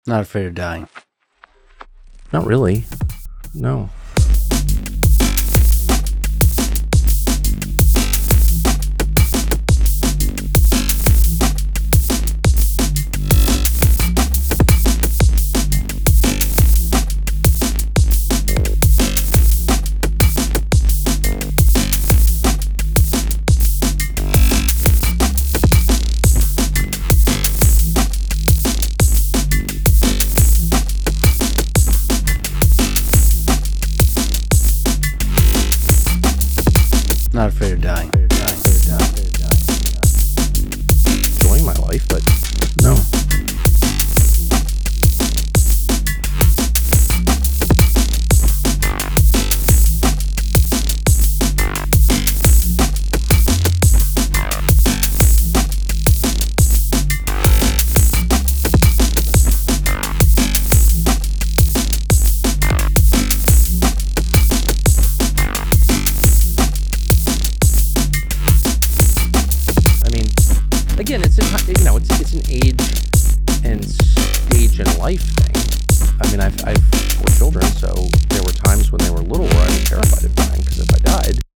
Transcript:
Not afraid of dying. Not really. No. Not afraid of dying. Enjoying my life, but no. Again, it's an age and stage in life thing. I mean, I've 4 children, so there were times when they were little where I was terrified of dying, because if I died,